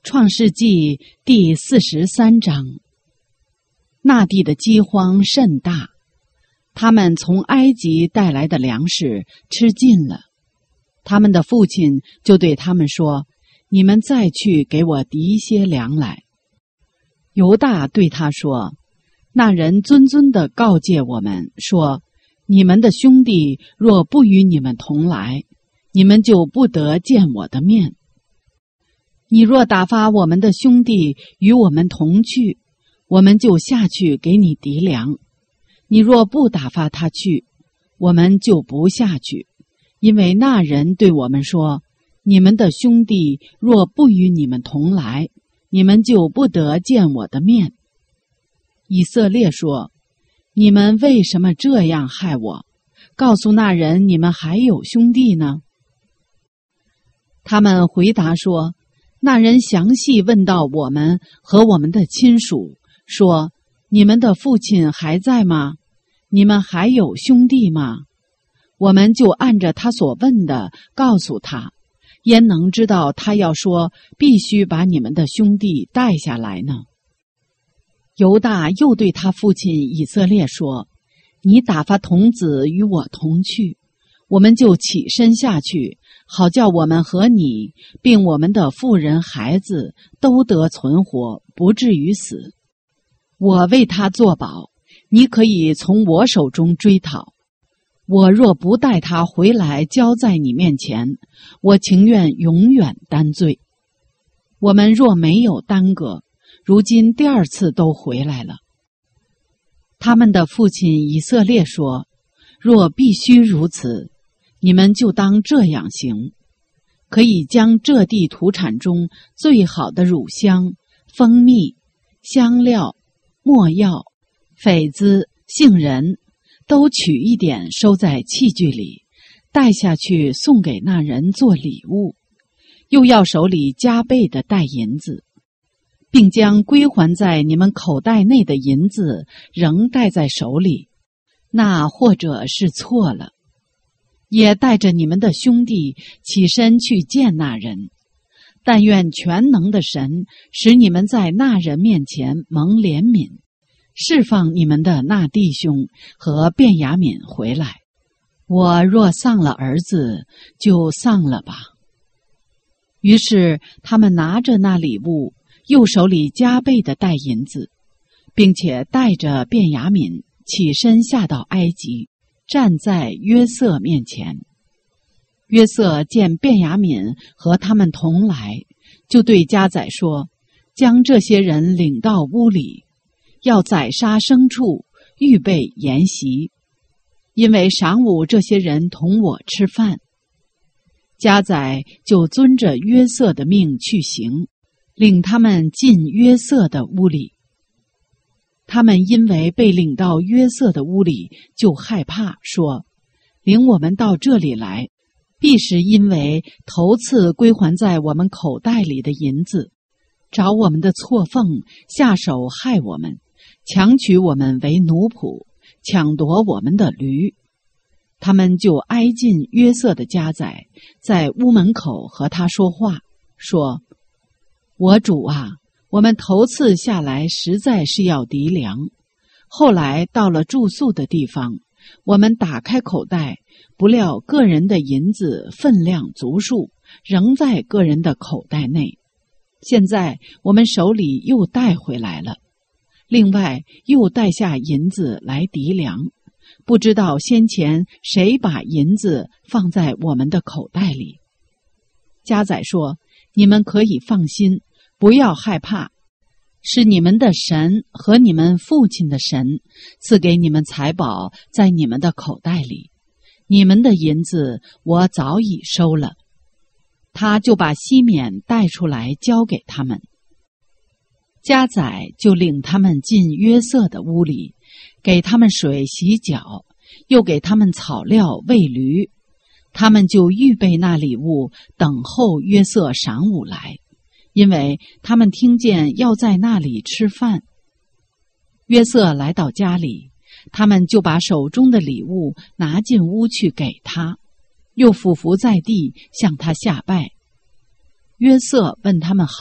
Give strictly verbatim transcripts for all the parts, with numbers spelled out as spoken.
创世纪第四十三章。那地的饥荒甚大，他们从埃及带来的粮食吃尽了。他们的父亲就对他们说：你们再去给我提一些粮来。犹大对他说：那人谆谆地告诫我们说，你们的兄弟若不与你们同来，你们就不得见我的面。你若打发我们的兄弟与我们同去，我们就下去给你籴粮；你若不打发他去，我们就不下去。因为那人对我们说，你们的兄弟若不与你们同来，你们就不得见我的面。以色列说，你们为什么这样害我？告诉那人，你们还有兄弟呢？他们回答说，那人详细问到我们和我们的亲属，说，你们的父亲还在吗？你们还有兄弟吗？我们就按着他所问的告诉他，焉能知道他要说必须把你们的兄弟带下来呢？犹大又对他父亲以色列说，你打发童子与我同去，我们就起身下去，好叫我们和你并我们的妇人孩子都得存活，不至于死。我为他作保，你可以从我手中追讨。我若不带他回来交在你面前，我情愿永远担罪。我们若没有耽搁，如今第二次都回来了。他们的父亲以色列说，若必须如此，你们就当这样行，可以将这地土产中最好的乳香、蜂蜜、香料、没药、榧子、杏仁都取一点收在器具里，带下去送给那人做礼物，又要手里加倍的带银子，并将归还在你们口袋内的银子仍带在手里，那或者是错了。也带着你们的兄弟起身去见那人，但愿全能的神使你们在那人面前蒙怜悯，释放你们的那弟兄和便雅悯回来。我若丧了儿子，就丧了吧。于是他们拿着那礼物，右手里加倍的带银子，并且带着便雅悯起身下到埃及，站在约瑟面前。约瑟见便雅悯和他们同来，就对家宰说，将这些人领到屋里，要宰杀牲畜，预备筵席，因为晌午这些人同我吃饭。家宰就遵着约瑟的命去行，领他们进约瑟的屋里。他们因为被领到约瑟的屋里，就害怕，说，领我们到这里来，必是因为头次归还在我们口袋里的银子，找我们的错缝，下手害我们，强取我们为奴仆，抢夺我们的驴。他们就挨近约瑟的家宰，在屋门口和他说话，说，我主啊，我们头次下来实在是要籴粮，后来到了住宿的地方，我们打开口袋，不料个人的银子分量足数，仍在个人的口袋内。现在我们手里又带回来了，另外又带下银子来籴粮，不知道先前谁把银子放在我们的口袋里。家宰说，你们可以放心，不要害怕，是你们的神和你们父亲的神赐给你们财宝在你们的口袋里，你们的银子我早已收了。他就把西缅带出来交给他们。家宰就领他们进约瑟的屋里，给他们水洗脚，又给他们草料喂驴。他们就预备那礼物，等候约瑟晌午来，因为他们听见要在那里吃饭。约瑟来到家里，他们就把手中的礼物拿进屋去给他，又俯伏在地向他下拜。约瑟问他们好，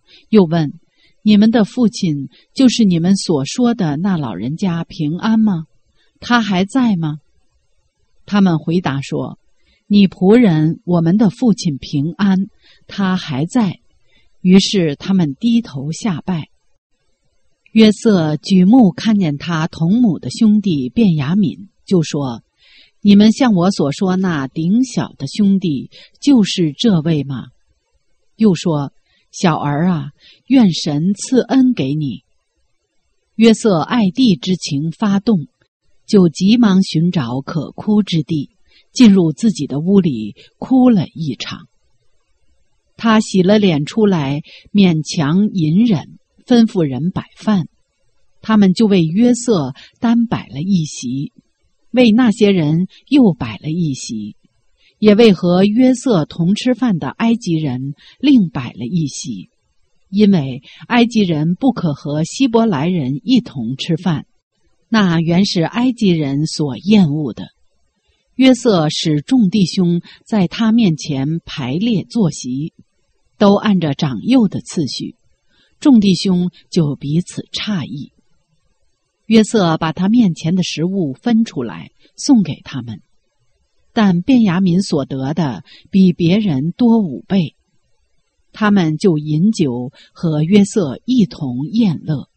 又问：你们的父亲就是你们所说的那老人家平安吗？他还在吗？他们回答说：你仆人我们的父亲平安，他还在。于是他们低头下拜。约瑟举目看见他同母的兄弟便雅悯，就说：你们像我所说那顶小的兄弟就是这位吗？又说：小儿啊，愿神赐恩给你。约瑟爱弟之情发动，就急忙寻找可哭之地，进入自己的屋里哭了一场。他洗了脸出来，勉强隐忍，吩咐人摆饭。他们就为约瑟单摆了一席，为那些人又摆了一席，也为和约瑟同吃饭的埃及人另摆了一席，因为埃及人不可和希伯来人一同吃饭，那原是埃及人所厌恶的。约瑟使众弟兄在他面前排列坐席，都按着长幼的次序，众弟兄就彼此诧异。约瑟把他面前的食物分出来送给他们，但便雅悯所得的比别人多五倍，他们就饮酒和约瑟一同宴乐。